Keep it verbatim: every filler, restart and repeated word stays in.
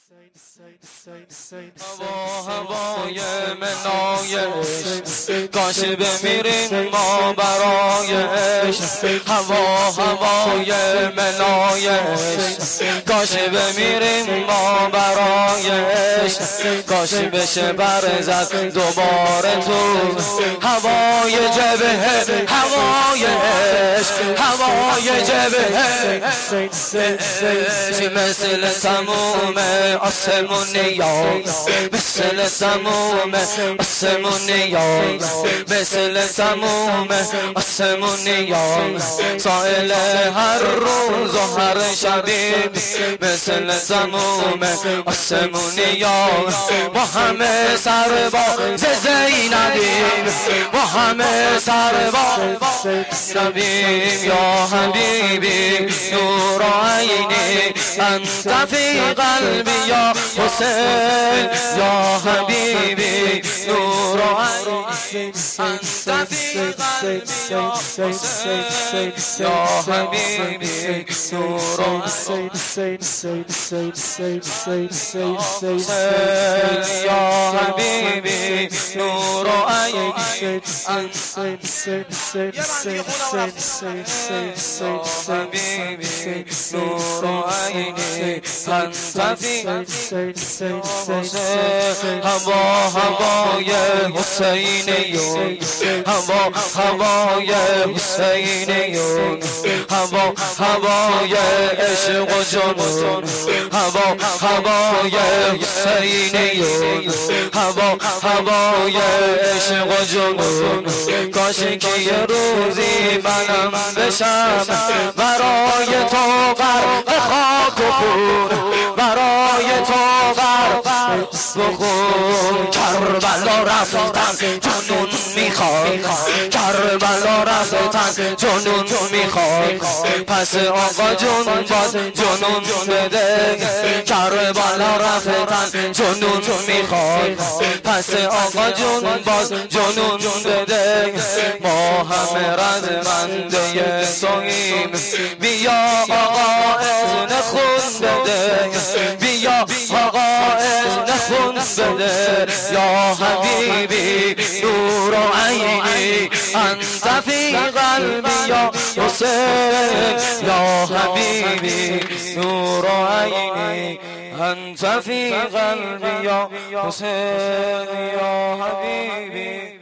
هوا هوای منایش کاش بمیریم ما برایش. هوا هوای منایش کاش بمیریم ما برایش. کاش بشه برزد دوباره تو هوای جبهه هوایش. هوای جبهه مثل تموم آسمونیا مثل تموم آسمونیا مثل تموم آسمونیا سائل هر روز و هر شبی مثل تموم آسمونیا با همه سر با زینبیم با همه سر با زینبیم یا حبیبی نور عینی انت فی قلبی یا حسین یا حبیبی نور عینی انت فی قلبی یا حسین یا حبیبی نور یا حبیبی نور عینی حبیبی نور عینی انت فی هوا هوای حسینیون هوا هوای حسینیون هوا هوای عشق و جنون هوا هوای حسینیون هوا هوای عشق و جنون کاش که یه روزی منم بشم برای تو غرق خاک و خون برای تو غرق بخون. کربلا رفتن جنون میخواد کربلا رفتن جنون میخواد پس آقا جون باز جنون بده. کربلا رفتن جنون میخواد پس آقا جون باز جنون بده. ما همه رزمنده سویم بیا آقا اذن خون بده بیا آقا اذن خون بده یا حبیبی نور عینی انت فی قلبی یا حسین یا حبیبی نور عینی انت فی قلبی یا حسین یا حبیبی